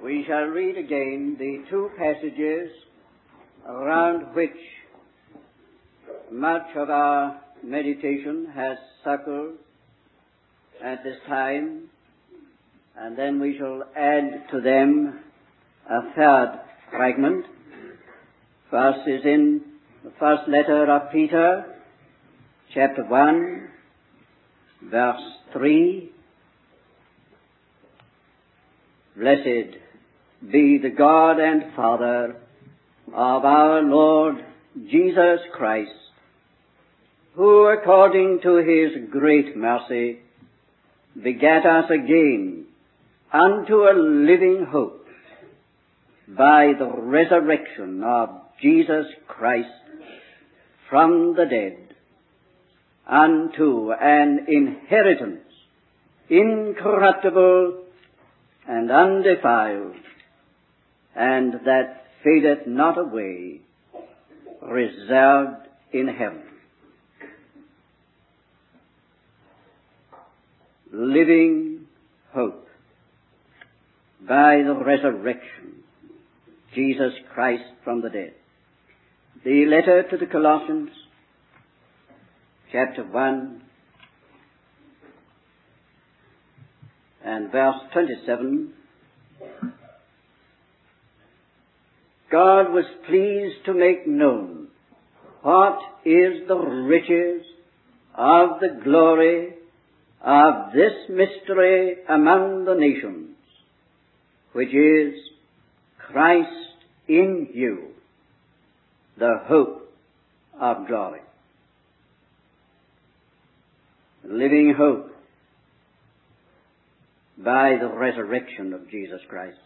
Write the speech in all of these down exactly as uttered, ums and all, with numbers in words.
We shall read again the two passages around which much of our meditation has circled at this time, and then we shall add to them a third fragment. First is in the first letter of Peter, chapter one, verse three. Blessed be the God and Father of our Lord Jesus Christ, who according to his great mercy begat us again unto a living hope by the resurrection of Jesus Christ from the dead, unto an inheritance incorruptible and undefiled, and that fadeth not away, reserved in heaven. Living hope by the resurrection, Jesus Christ from the dead. The letter to the Colossians, chapter one, and verse twenty-seven. God was pleased to make known what is the riches of the glory of this mystery among the nations, which is Christ in you, the hope of glory. Living hope by the resurrection of Jesus Christ.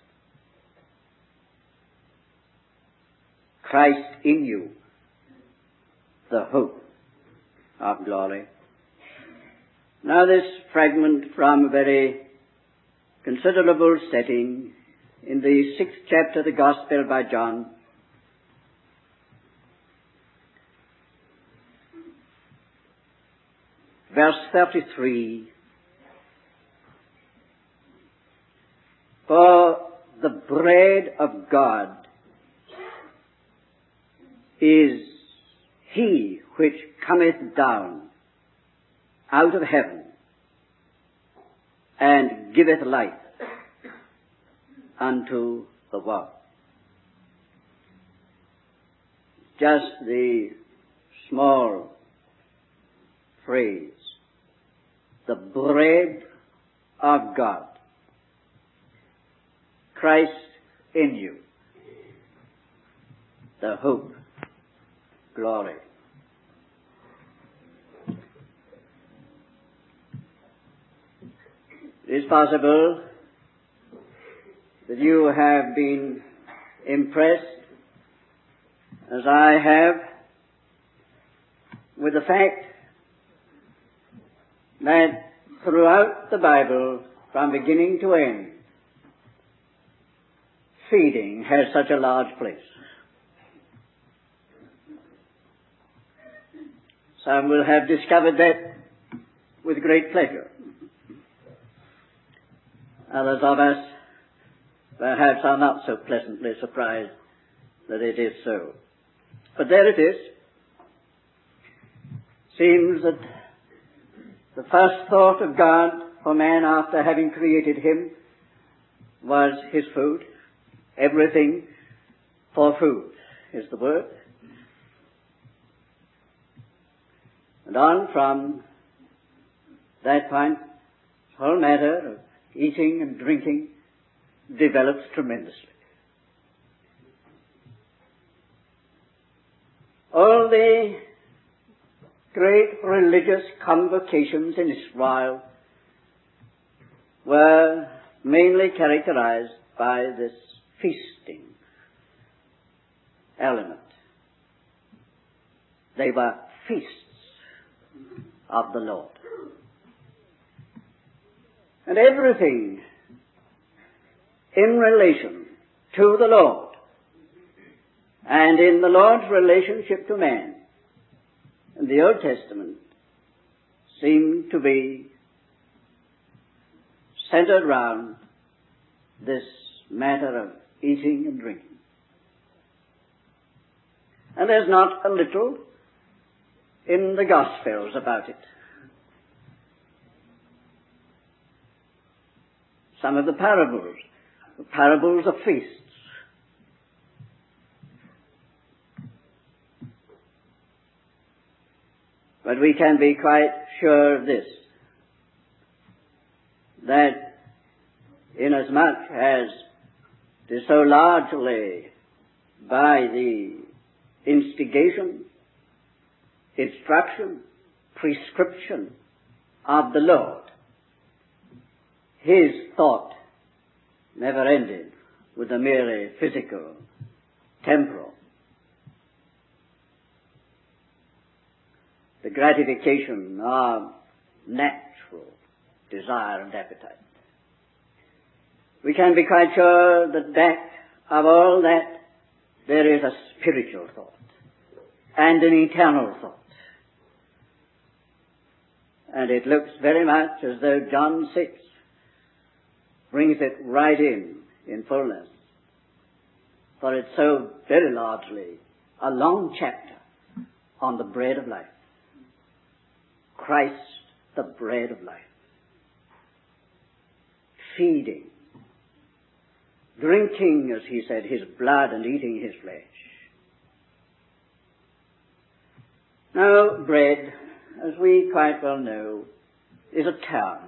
Christ in you, the hope of glory. Now this fragment from a very considerable setting in the sixth chapter of the Gospel by John. Verse thirty-three. For the bread of God is he which cometh down out of heaven and giveth life unto the world. Just the small phrase, the bread of God, Christ in you, the hope, glory. It is possible that you have been impressed, as I have, with the fact that throughout the Bible, from beginning to end, feeding has such a large place. Some will have discovered that with great pleasure. Others of us perhaps are not so pleasantly surprised that it is so. But there it is. Seems that the first thought of God for man after having created him was his food. Everything for food is the word. And on from that point, the whole matter of eating and drinking develops tremendously. All the great religious convocations in Israel were mainly characterized by this feasting element. They were feasts of the Lord. And everything in relation to the Lord and in the Lord's relationship to man in the Old Testament seemed to be centered around this matter of eating and drinking. And there's not a little in the Gospels about it. Some of the parables, the parables of feasts. But we can be quite sure of this, that inasmuch as it is so largely by the instigation, instruction, prescription of the Lord, His thought never ended with the merely physical, temporal. The gratification of natural desire and appetite. We can be quite sure that back of all that there is a spiritual thought and an eternal thought. And it looks very much as though John six brings it right in, in fullness. For it's so very largely a long chapter on the bread of life. Christ, the bread of life. Feeding. Drinking, as he said, his blood and eating his flesh. Now, bread, as we quite well know, is a term.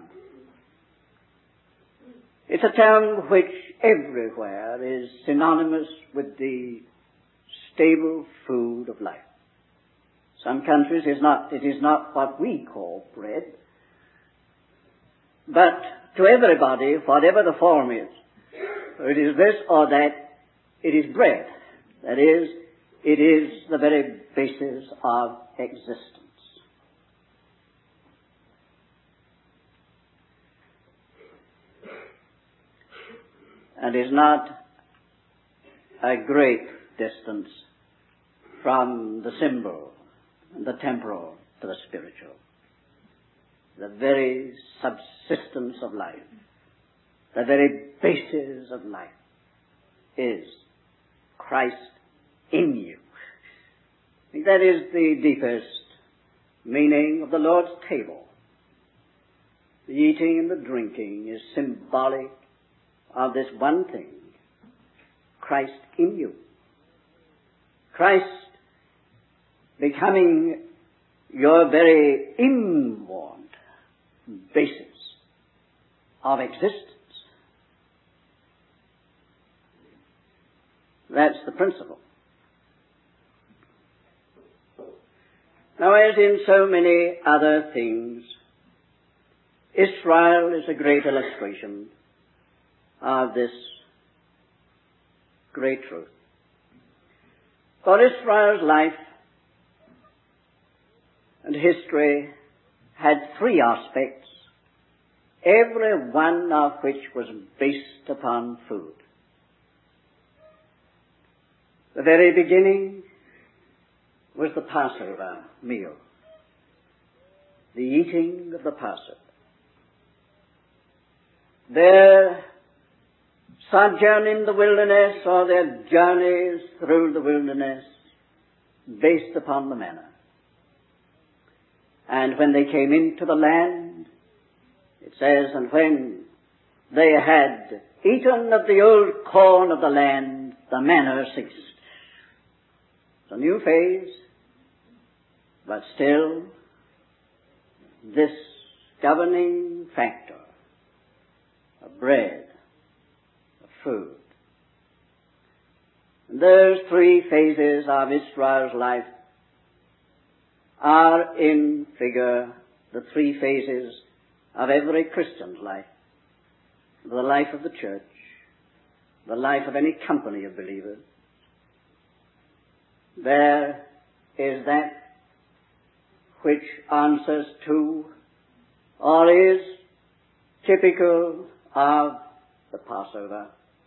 It's a term which everywhere is synonymous with the stable food of life. Some countries is not, it is not what we call bread, but to everybody, whatever the form is, it is this or that, it is bread. That is, it is the very basis of existence. And is not a great distance from the symbol and the temporal to the spiritual. The very subsistence of life, the very basis of life is Christ in you. I think that is the deepest meaning of the Lord's table. The eating and the drinking is symbolic of this one thing, Christ in you. Christ becoming your very inward basis of existence. That's the principle. Now, as in so many other things, Israel is a great illustration of this great truth. For Israel's life and history had three aspects, every one of which was based upon food. The very beginning was the Passover meal, the eating of the Passover. Their sojourn in the wilderness, or their journeys through the wilderness, based upon the manna. And when they came into the land, it says, and when they had eaten of the old corn of the land, the manna ceased. It's a new phase, but still this governing factor of bread, of food. And those three phases of Israel's life are in figure the three phases of every Christian's life, the life of the church, the life of any company of believers. There is that which answers to or is typical of the Passover.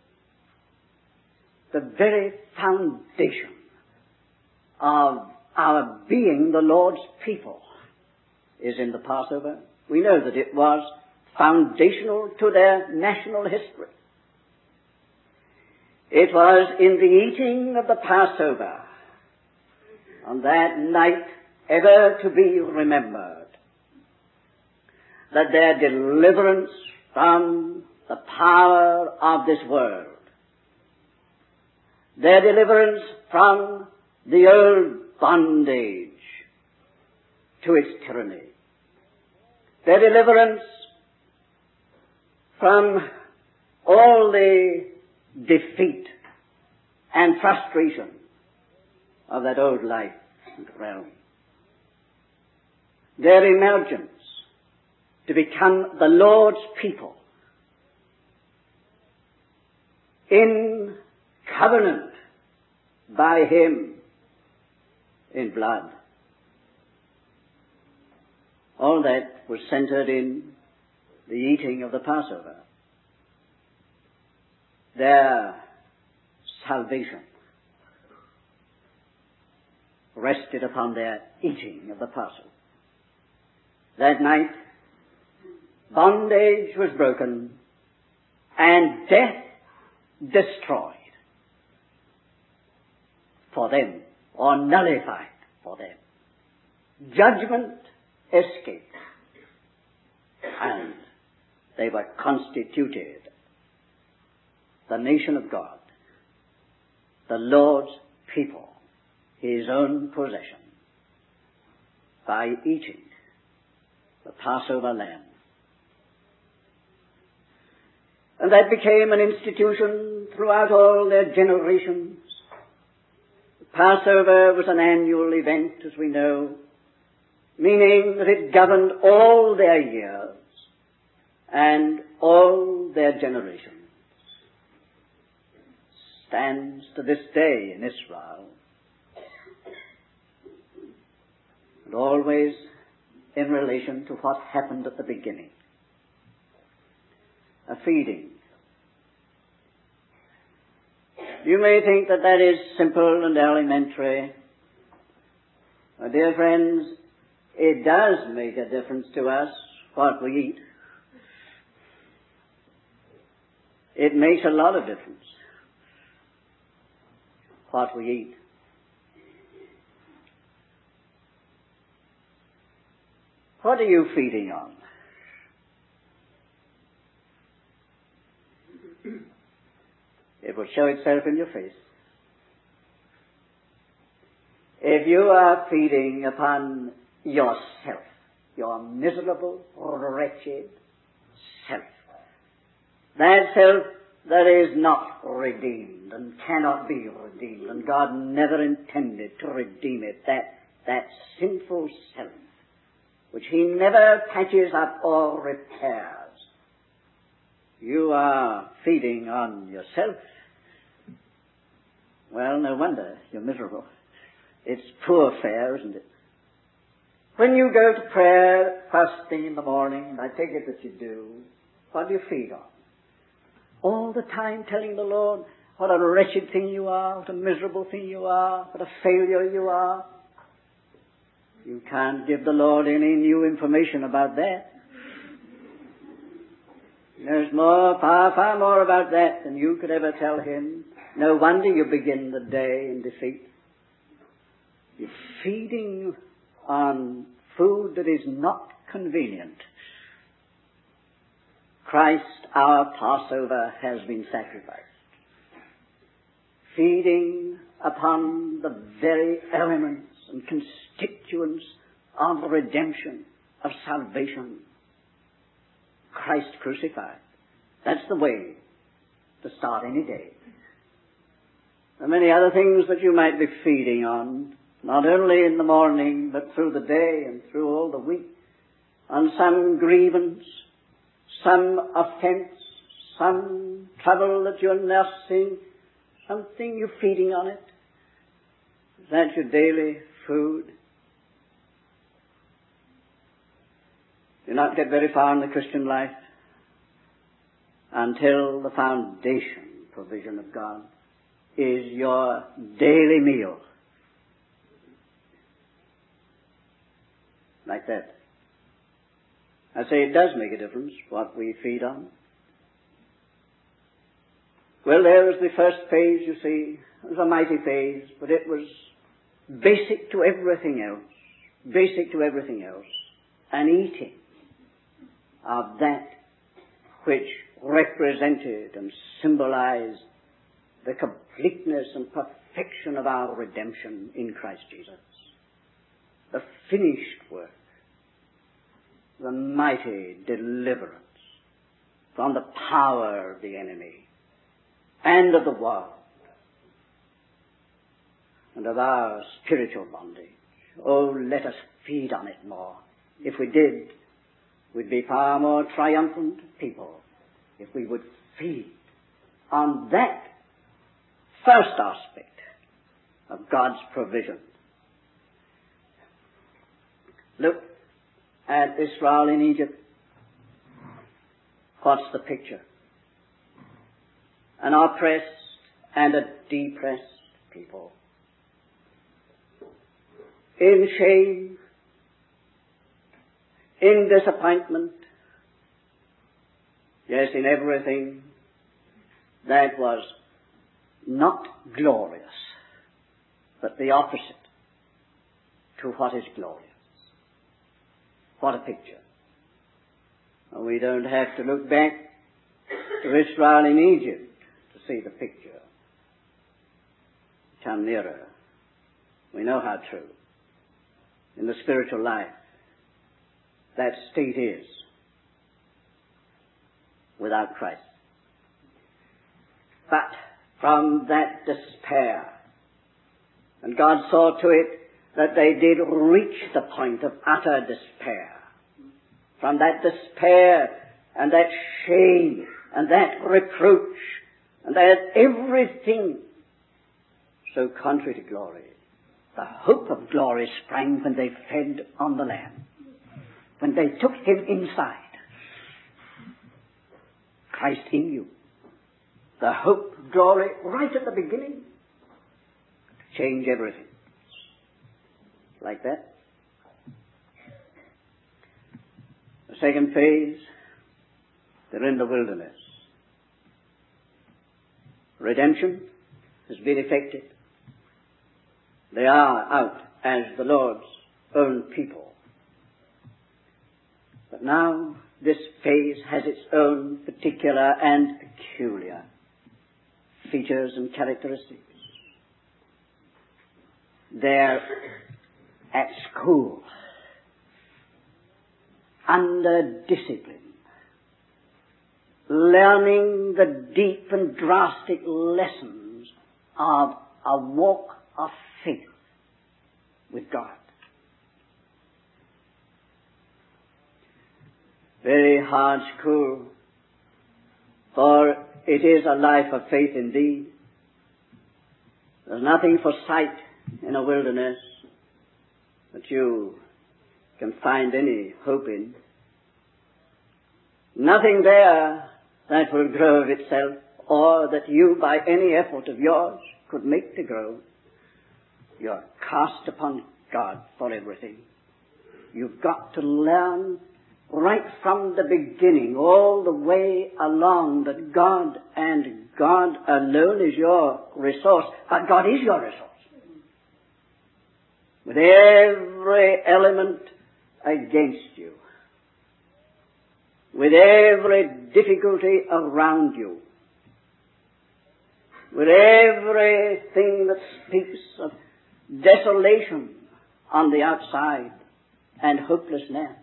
The very foundation of our being the Lord's people is in the Passover. We know that it was foundational to their national history. It was in the eating of the Passover, on that night ever to be remembered, that their deliverance from the power of this world, their deliverance from the old bondage to its tyranny, their deliverance from all the defeat and frustration of that old life and realm, their emergence to become the Lord's people in covenant by Him in blood. All that was centered in the eating of the Passover. Their salvation rested upon their eating of the Passover. That night, bondage was broken and death destroyed for them, or nullified for them. Judgment escaped, and they were constituted the nation of God, the Lord's people, His own possession, by eating the Passover lamb. And that became an institution throughout all their generations. The Passover was an annual event, as we know, meaning that it governed all their years and all their generations. Stands to this day in Israel, and always in relation to what happened at the beginning. A feeding. You may think that that is simple and elementary. My dear friends, it does make a difference to us what we eat. It makes a lot of difference what we eat. What are you feeding on? It will show itself in your face. If you are feeding upon yourself, your miserable, wretched self, that self that is not redeemed and cannot be redeemed, and God never intended to redeem it, that, that sinful self, which He never patches up or repairs. You are feeding on yourself. Well, no wonder you're miserable. It's poor fare, isn't it? When you go to prayer first thing in the morning, and I take it that you do, what do you feed on? All the time telling the Lord what a wretched thing you are, what a miserable thing you are, what a failure you are. You can't give the Lord any new information about that. There's more, far, far more about that than you could ever tell Him. No wonder you begin the day in defeat. You're feeding on food that is not convenient. Christ, our Passover, has been sacrificed. Feeding upon the very elements and constituents of redemption, of salvation. Christ crucified. That's the way to start any day. There are many other things that you might be feeding on, not only in the morning, but through the day and through all the week, on some grievance, some offense, some trouble that you're nursing, something you're feeding on it. Is that your daily food? Do not get very far in the Christian life until the foundation provision of God is your daily meal. Like that. I say it does make a difference what we feed on. Well, there was the first phase, you see. It was a mighty phase, but it was basic to everything else. Basic to everything else. An eating of that which represented and symbolized the completeness and perfection of our redemption in Christ Jesus. The finished work. The mighty deliverance from the power of the enemy and of the world and of our spiritual bondage. Oh, let us feed on it more. If we did, we'd be far more triumphant people if we would feed on that first aspect of God's provision. Look at Israel in Egypt. What's the picture? An oppressed and a depressed people. In shame, in disappointment, yes, in everything that was not glorious, but the opposite to what is glorious. What a picture. We don't have to look back to Israel in Egypt to see the picture. Come nearer. We know how true. In the spiritual life, that state is without Christ. But from that despair, and God saw to it that they did reach the point of utter despair. From that despair and that shame and that reproach and that everything so contrary to glory, the hope of glory sprang when they fed on the Lamb, when they took Him inside. Christ in you. The hope of glory right at the beginning. Change everything. Like that. The second phase, they're in the wilderness. Redemption has been effected. They are out as the Lord's own people. But now this phase has its own particular and peculiar features and characteristics. They're at school, under discipline, learning the deep and drastic lessons of a walk of faith with God. Very hard school, for it is a life of faith indeed. There's nothing for sight in a wilderness that you can find any hope in. Nothing there that will grow of itself, or that you by any effort of yours could make to grow. You're cast upon God for everything. You've got to learn right from the beginning, all the way along, that God and God alone is your resource. But God is your resource. With every element against you, with every difficulty around you, with everything that speaks of desolation on the outside and hopelessness,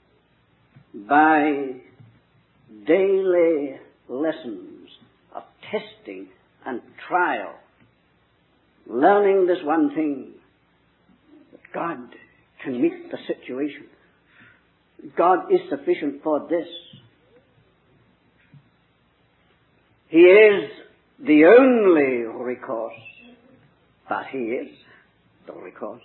by daily lessons of testing and trial, learning this one thing, that God can meet the situation. God is sufficient for this. He is the only recourse, but He is the recourse.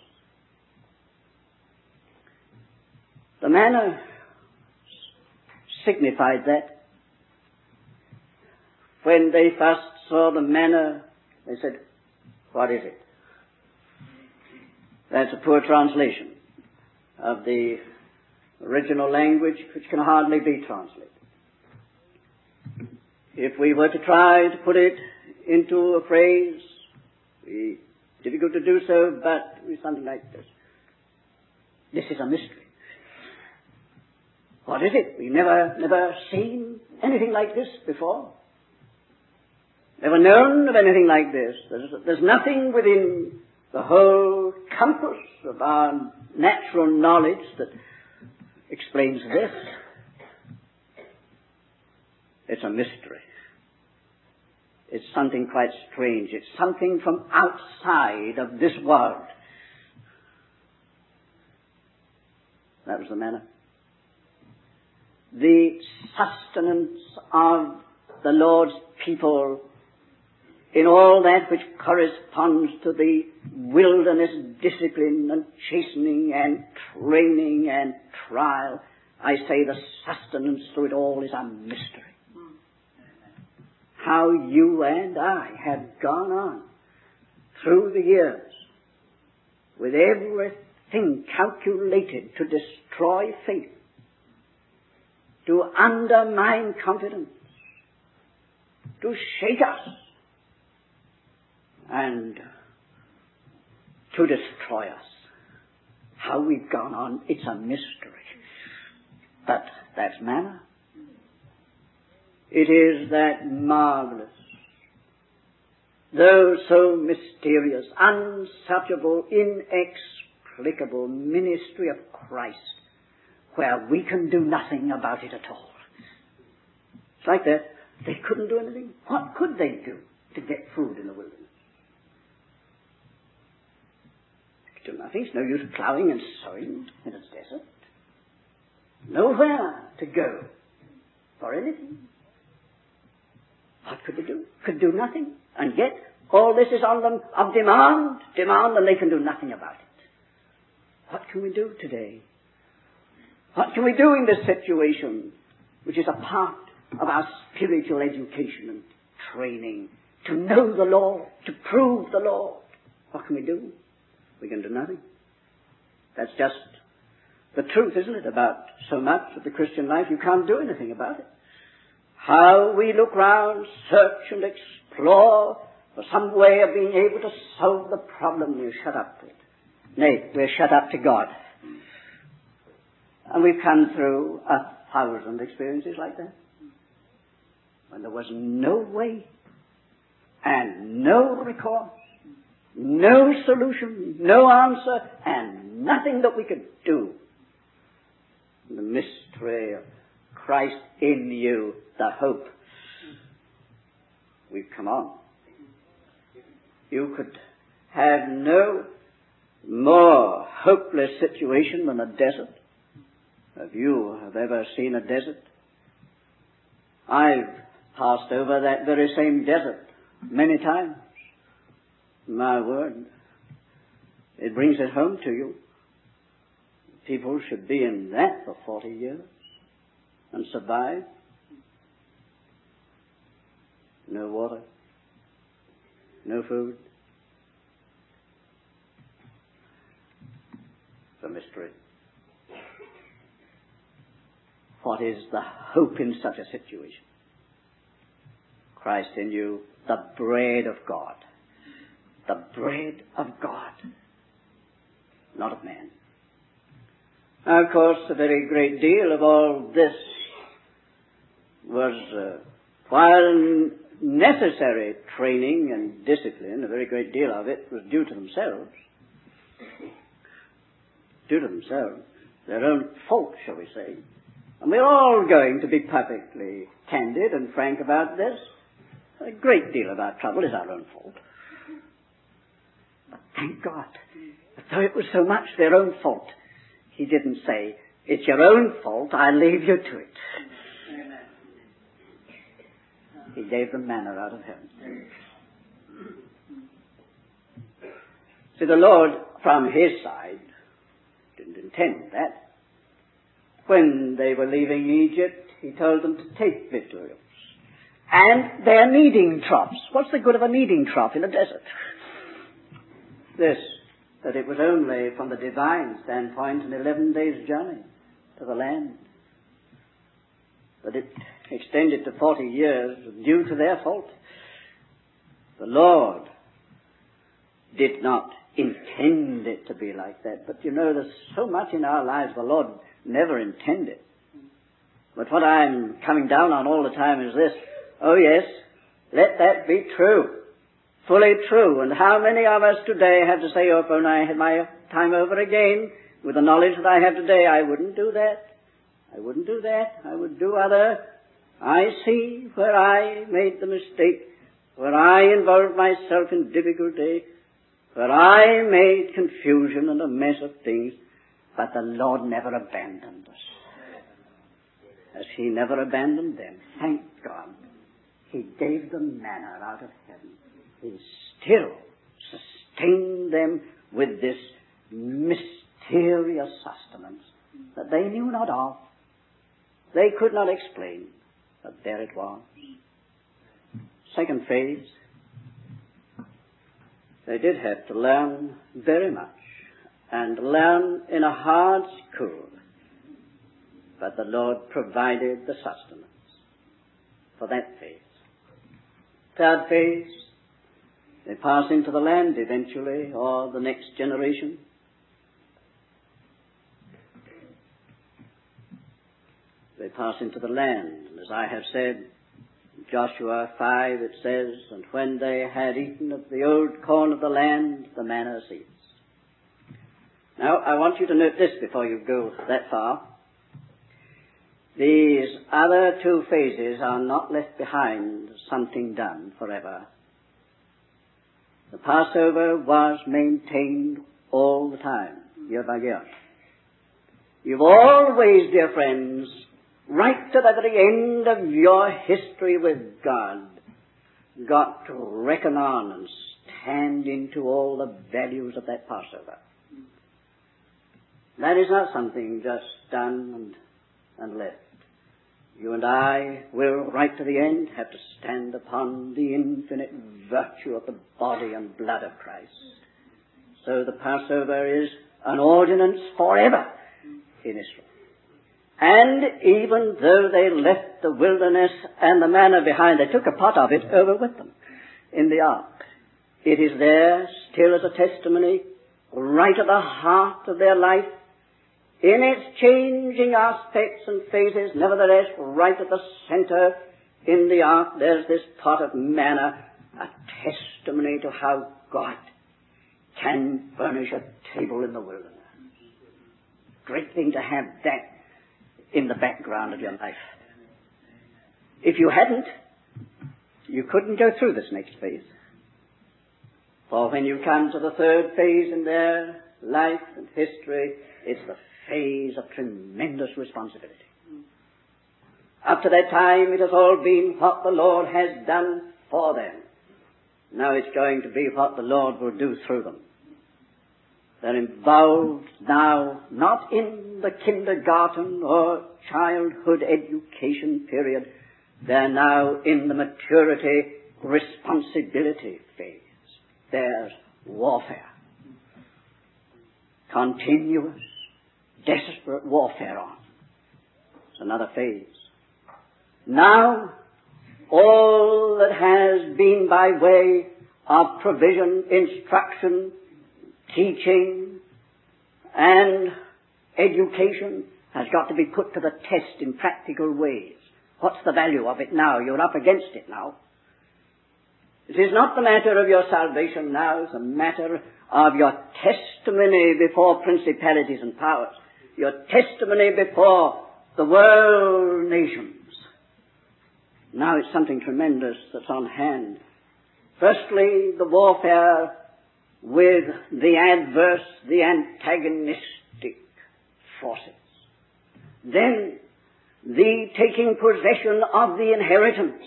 The manna signified that. When they first saw the manna, they said, "What is it?" That's a poor translation of the original language, which can hardly be translated. If we were to try to put it into a phrase, it's difficult to do so, but it's something like this. This is a mystery. What is it? We've never, never seen anything like this before. Never known of anything like this. There's, there's nothing within the whole compass of our natural knowledge that explains this. It's a mystery. It's something quite strange. It's something from outside of this world. That was the manna. The sustenance of the Lord's people in all that which corresponds to the wilderness discipline and chastening and training and trial. I say the sustenance through it all is a mystery. How you and I have gone on through the years with everything calculated to destroy faith, to undermine confidence, to shake us, and to destroy us. How we've gone on, it's a mystery. But that's manna. It is that marvelous, though so mysterious, unsearchable, inexplicable ministry of Christ, where we can do nothing about it at all. It's like that. They couldn't do anything. What could they do to get food in the wilderness? They could do nothing. It's no use ploughing and sowing in a desert. Nowhere to go for anything. What could they do? Could do nothing. And yet, all this is on them of demand, demand, and they can do nothing about it. What can we do today? What can we do in this situation, which is a part of our spiritual education and training, to know the Lord, to prove the Lord? What can we do? We can do nothing. That's just the truth, isn't it, about so much of the Christian life? You can't do anything about it. How we look round, search and explore for some way of being able to solve the problem, we're shut up to it. Nay, we're shut up to God. And we've come through a thousand experiences like that, when there was no way and no recourse, no solution, no answer, and nothing that we could do. The mystery of Christ in you, the hope. We've come on. You could have no more hopeless situation than a desert. Have you have ever seen a desert? I've passed over that very same desert many times. My word, it brings it home to you. People should be in that for forty years and survive. No water, no food. It's a mystery. What is the hope in such a situation? Christ in you, the bread of God. The bread of God, not of man. Now, of course, a very great deal of all this was, uh, while necessary training and discipline, a very great deal of it was due to themselves. Due to themselves. Their own fault, shall we say. And we're all going to be perfectly candid and frank about this. A great deal of our trouble is our own fault. But thank God, though it was so much their own fault, He didn't say, it's your own fault, I leave you to it. He gave them manna out of heaven. See, the Lord, from His side, didn't intend that. When they were leaving Egypt, He told them to take victuals. And their kneading troughs. What's the good of a kneading trough in a desert? This, that it was only from the divine standpoint an eleven days' journey to the land. But it extended to forty years due to their fault. The Lord did not intend it to be like that. But you know, there's so much in our lives the Lord never intended. But what I'm coming down on all the time is this: oh yes, let that be true, fully true. And how many of us today have to say, oh, if only I had my time over again, with the knowledge that I have today, I wouldn't do that. I wouldn't do that. I would do other. I see where I made the mistake, where I involved myself in difficulty, where I made confusion and a mess of things. But the Lord never abandoned us, as He never abandoned them. Thank God. He gave them manna out of heaven. He still sustained them with this mysterious sustenance that they knew not of. They could not explain, but there it was. Second phase, they did have to learn very much, and learn in a hard school. But the Lord provided the sustenance for that phase. Third phase, they pass into the land eventually, or the next generation. They pass into the land. And as I have said, Joshua five, it says, and when they had eaten of the old corn of the land, the manna ceased. Now, I want you to note this before you go that far. These other two phases are not left behind, something done forever. The Passover was maintained all the time, year by year. You've always, dear friends, right to the very end of your history with God, got to reckon on and stand into all the values of that Passover. That is not something just done and, and left. You and I will, right to the end, have to stand upon the infinite virtue of the body and blood of Christ. So the Passover is an ordinance forever in Israel. And even though they left the wilderness and the manna behind, they took a pot of it over with them in the ark. It is there still as a testimony, right at the heart of their life, in its changing aspects and phases, nevertheless, right at the center in the ark, there's this pot of manna, a testimony to how God can furnish a table in the wilderness. Great thing to have that in the background of your life. If you hadn't, you couldn't go through this next phase. For when you come to the third phase in their life and history, it's the phase of tremendous responsibility. Up to that time, it has all been what the Lord has done for them. Now it's going to be what the Lord will do through them. They're involved now not in the kindergarten or childhood education period. They're now in the maturity responsibility phase. There's warfare. Continuous, desperate warfare on. It's another phase. Now, all that has been by way of provision, instruction, teaching, and education has got to be put to the test in practical ways. What's the value of it now? You're up against it now. It is not the matter of your salvation now, it's a matter of your testimony before principalities and powers, your testimony before the world nations. Now it's something tremendous that's on hand. Firstly, the warfare with the adverse, the antagonistic forces. Then, the taking possession of the inheritance,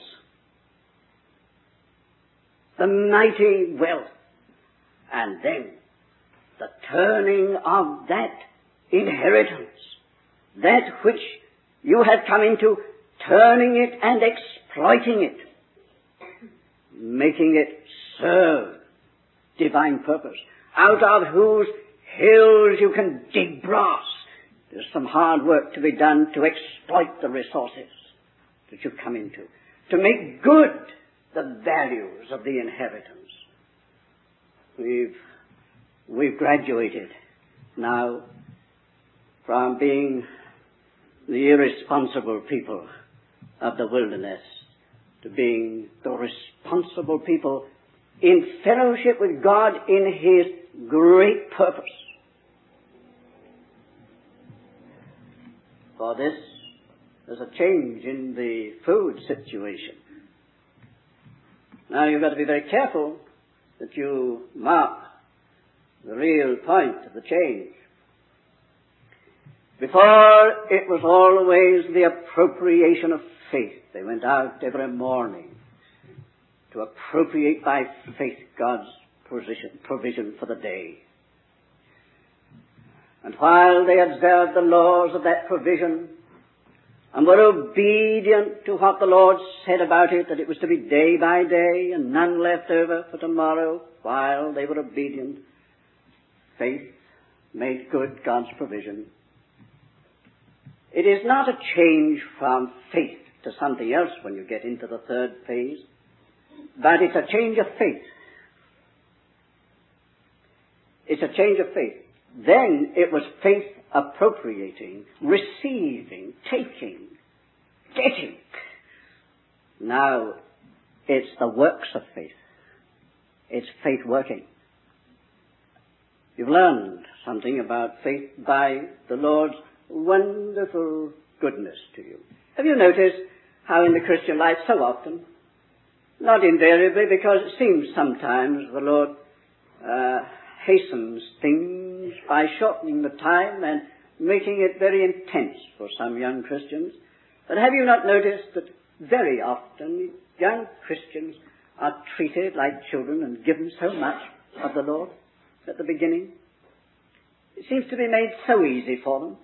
the mighty wealth, and then the turning of that inheritance, that which you have come into, turning it and exploiting it, making it serve divine purpose, out of whose hills you can dig brass. There's some hard work to be done to exploit the resources, that you've come into, to make good the values of the inheritance. We've, we've graduated now from being the irresponsible people of the wilderness to being the responsible people in fellowship with God in His great purpose. For this, there's a change in the food situation. Now you've got to be very careful that you mark the real point of the change. Before, it was always the appropriation of faith. They went out every morning to appropriate by faith God's provision, provision for the day. And while they observed the laws of that provision and were obedient to what the Lord said about it, that it was to be day by day and none left over for tomorrow, while they were obedient, faith made good God's provision. It is not a change from faith to something else when you get into the third phase, but it's a change of faith. It's a change of faith. Then it was faith appropriating, receiving, taking, getting. Now it's the works of faith. It's faith working. You've learned something about faith by the Lord's wonderful goodness to you. Have you noticed how in the Christian life so often, not invariably, because it seems sometimes the Lord uh, hastens things by shortening the time and making it very intense for some young Christians. But have you not noticed that very often young Christians are treated like children and given so much of the Lord at the beginning? It seems to be made so easy for them.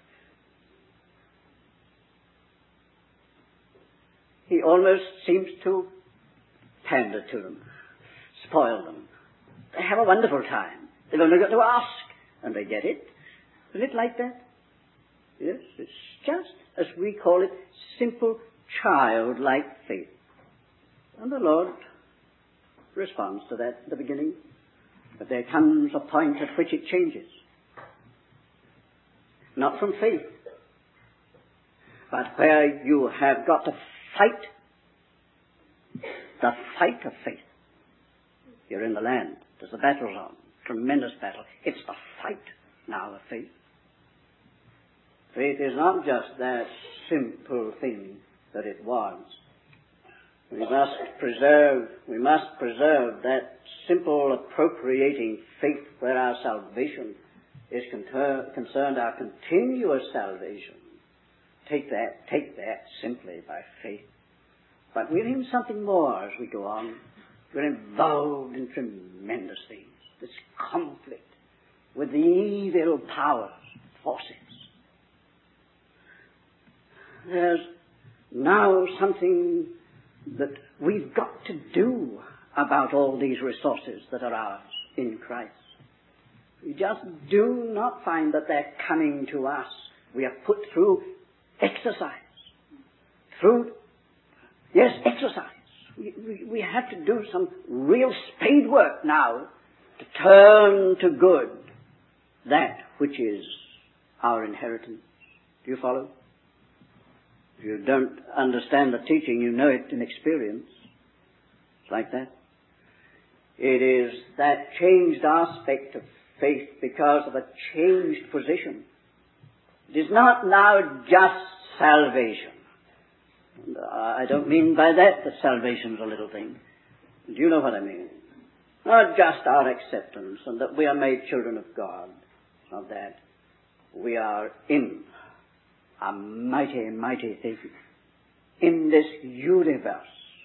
He almost seems to pander to them, spoil them. They have a wonderful time. They've only got to ask, and they get it. Isn't it like that? Yes, it's just, as we call it, simple childlike faith. And the Lord responds to that at the beginning. But there comes a point at which it changes. Not from faith, but where you have got to fight the fight of faith. You're in the land. There's a battle on. Tremendous battle. It's the fight now of faith. Faith is not just that simple thing that it was. We must preserve, we must preserve that simple appropriating faith where our salvation is con- concerned, our continuous salvation. Take that, take that simply by faith. But we're in something more as we go on. We're involved in tremendous things. This conflict with the evil powers, forces. There's now something that we've got to do about all these resources that are ours in Christ. We just do not find that they're coming to us. We are put through exercise. Through, yes, exercise. We, we, we have to do some real spade work now to turn to good that which is our inheritance. Do you follow? If you don't understand the teaching, you know it in experience. It's like that. It is that changed aspect of faith because of a changed position. It is not now just salvation. And I don't mean by that that salvation's a little thing. Do you know what I mean? Not just our acceptance and that we are made children of God. It's not that. We are in a mighty, mighty thing in this universe.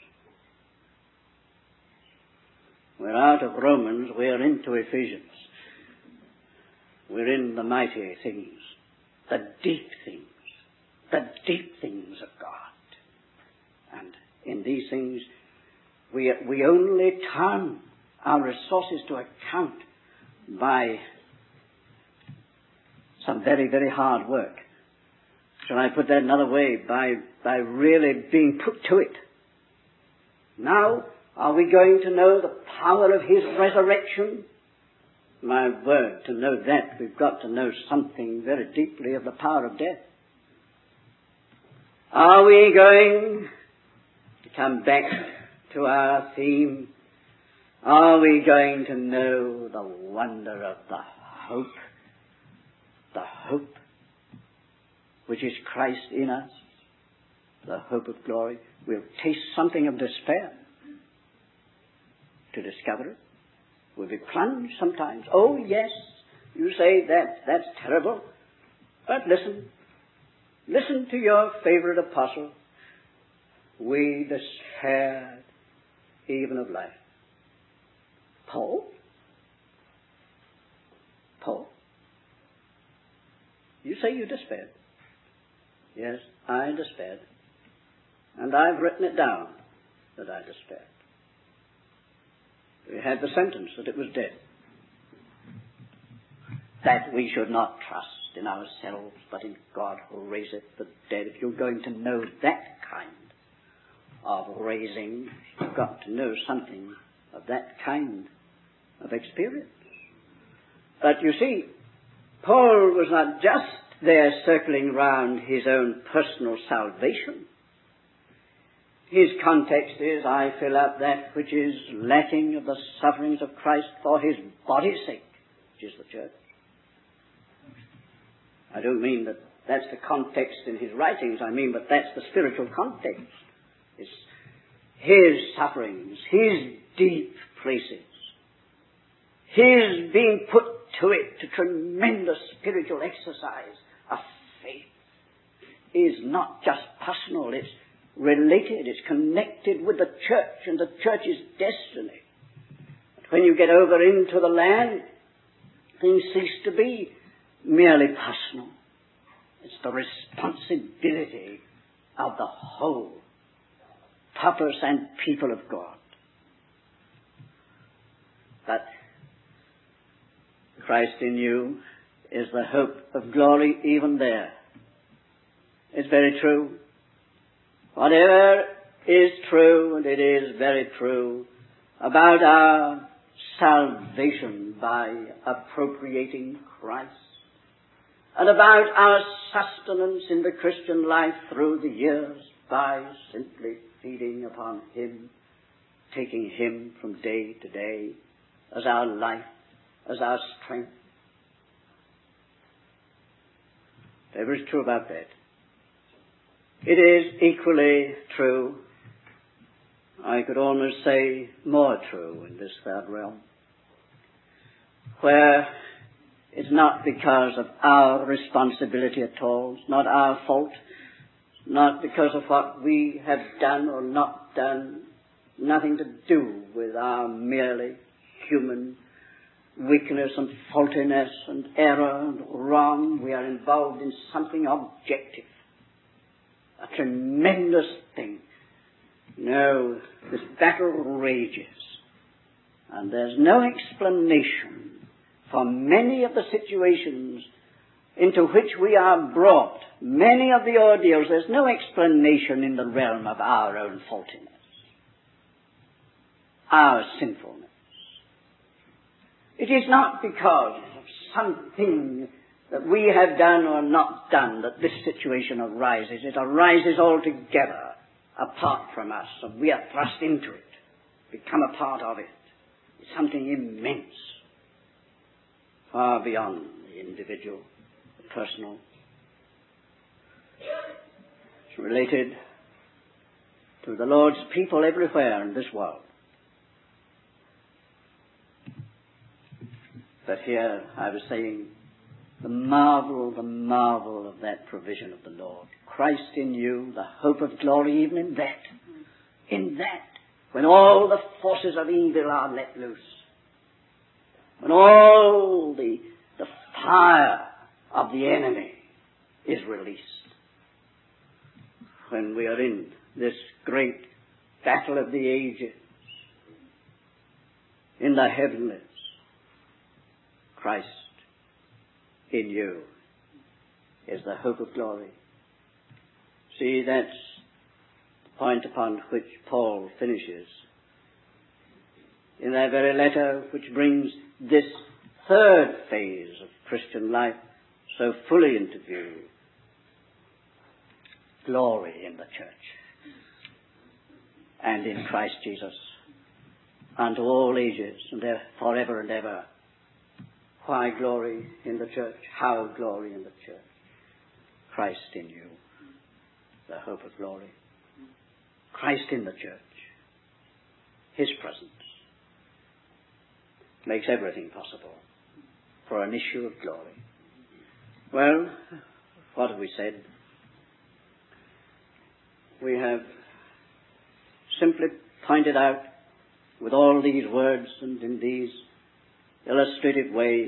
We're out of Romans, we're into Ephesians. We're in the mighty things, the deep things, the deep things of God. And in these things, we, we only turn our resources to account by some very, very hard work. shall I put that another way, by, by really being put to it. Now, are we going to know the power of his resurrection? My word, to know that, we've got to know something very deeply of the power of death. Are we going to come back to our theme? Are we going to know the wonder of the hope? The hope which is Christ in us, the hope of glory. We'll taste something of despair to discover it. We'll be plunged sometimes. Oh, yes, you say that, that's terrible. But listen, listen to your favorite apostle. We despaired even of life. Paul? Paul? You say you despaired. Yes, I despaired. And I've written it down that I despaired. We had the sentence that it was dead. That we should not trust in ourselves, but in God who raiseth the dead. If you're going to know that kind of raising, you've got to know something of that kind of experience. But you see, Paul was not just there circling round his own personal salvation. His context is, I fill up that which is lacking of the sufferings of Christ for his body's sake, which is the church. I don't mean that that's the context in his writings. I mean, but that's the spiritual context. It's his sufferings, his deep places, his being put to it to tremendous spiritual exercise of faith is not just personal, it's related, it's connected with the church and the church's destiny. But when you get over into the land, things cease to be merely personal. It's the responsibility of the whole purpose and people of God. But Christ in you is the hope of glory even there. It's very true. Whatever is true, and it is very true, about our salvation by appropriating Christ, and about our sustenance in the Christian life through the years by simply feeding upon Him, taking Him from day to day as our life, as our strength. Whatever is true about that. It is equally true, I could almost say more true in this third realm, where it's not because of our responsibility at all, it's not our fault, not because of what we have done or not done, nothing to do with our merely human weakness and faultiness and error and wrong. We are involved in something objective. A tremendous thing. No, this battle rages. And there's no explanation for many of the situations into which we are brought. Many of the ordeals, there's no explanation in the realm of our own faultiness, our sinfulness. It is not because of something that we have done or not done that this situation arises. It arises altogether apart from us, and we are thrust into it, become a part of it. It's something immense, far beyond the individual, the personal. It's related to the Lord's people everywhere in this world. But here I was saying, the marvel, the marvel of that provision of the Lord. Christ in you, the hope of glory, even in that. In that. When all the forces of evil are let loose. When all the, the fire of the enemy is released. When we are in this great battle of the ages. In the heavenlies. Christ in you is the hope of glory. See, that's the point upon which Paul finishes in that very letter which brings this third phase of Christian life so fully into view. Glory in the church and in Christ Jesus unto all ages and forever and ever. Why glory in the church? How glory in the church? Christ in you, the hope of glory. Christ in the church, His presence, makes everything possible for an issue of glory. Well, what have we said? We have simply pointed out with all these words and in these illustrative ways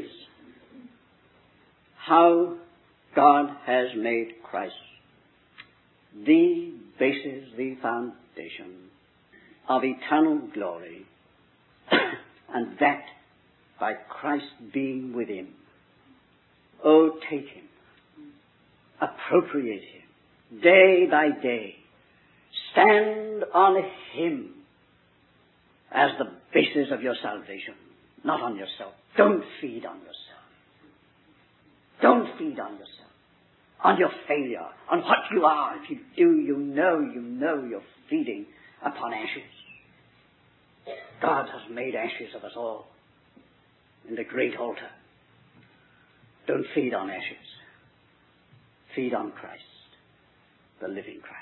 how God has made Christ the basis, the foundation of eternal glory, and that by Christ being within. Oh, take Him, appropriate Him, day by day. Stand on Him as the basis of your salvation, not on yourself. Don't feed on yourself. Don't feed on yourself, on your failure, on what you are. If you do, you know, you know you're feeding upon ashes. God has made ashes of us all in the great altar. Don't feed on ashes. Feed on Christ, the living Christ.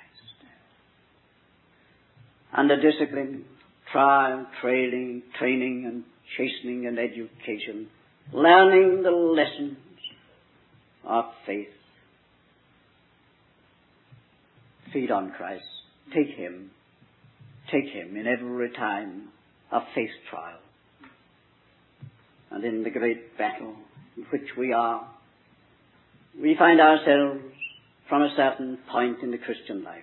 Under discipline, trial, training, training and chastening and education, learning the lessons of faith. Feed on Christ. Take Him. Take Him in every time of faith trial. And in the great battle in which we are, we find ourselves from a certain point in the Christian life.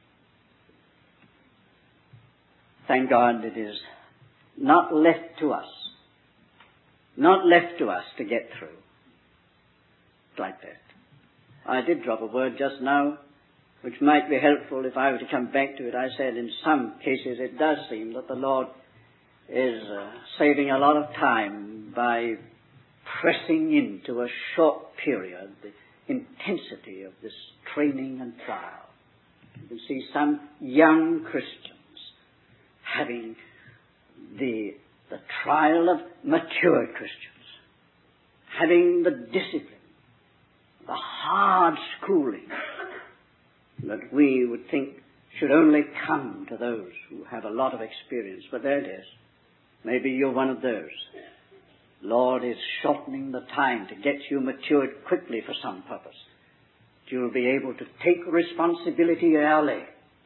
Thank God it is not left to us, not left to us to get through like that. I did drop a word just now which might be helpful if I were to come back to it. I said in some cases it does seem that the Lord is uh, saving a lot of time by pressing into a short period the intensity of this training and trial. You can see some young Christians having the, the trial of mature Christians, having the discipline, the hard schooling that we would think should only come to those who have a lot of experience. But there it is. Maybe you're one of those. Lord is shortening the time to get you matured quickly for some purpose. You'll be able to take responsibility early.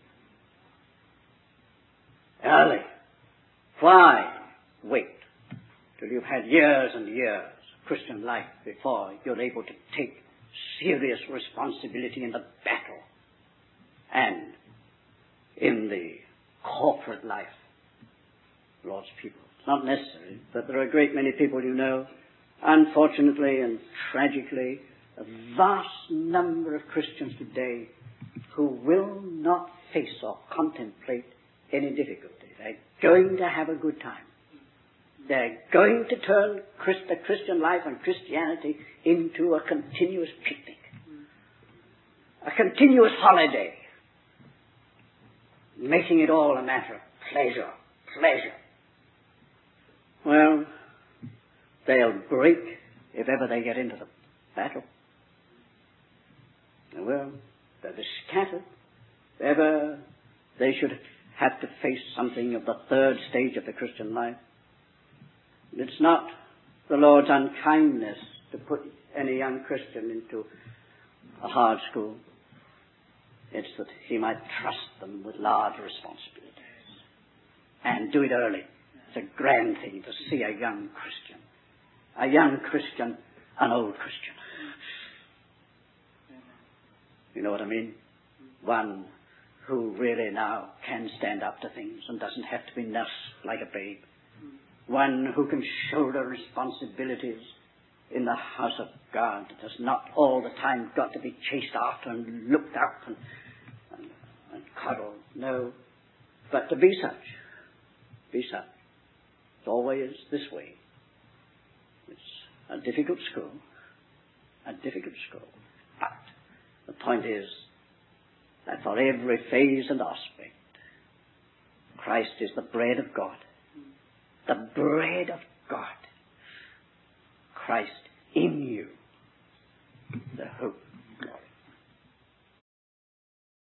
Early. Why wait till you've had years and years of Christian life before you're able to take serious responsibility in the battle and in the corporate life of Lord's people? It's not necessary, but there are a great many people you know, unfortunately and tragically, a vast number of Christians today who will not face or contemplate any difficulty. They're going to have a good time. They're going to turn Christ, the Christian life and Christianity into a continuous picnic, a continuous holiday, making it all a matter of pleasure, pleasure. Well, they'll break if ever they get into the battle. Well, they'll be scattered if ever they should have to face something of the third stage of the Christian life. It's not the Lord's unkindness to put any young Christian into a hard school. It's that He might trust them with large responsibilities and do it early. It's a grand thing to see a young Christian, a young Christian, an old Christian. You know what I mean? One who really now can stand up to things and doesn't have to be nursed like a babe. One who can shoulder responsibilities in the house of God, that has not all the time got to be chased after and looked up and, coddle. No. But to be such. Be such. It's always this way. It's a difficult school. A difficult school. But the point is that for every phase and aspect, Christ is the bread of God. The bread of God. Christ in you. The hope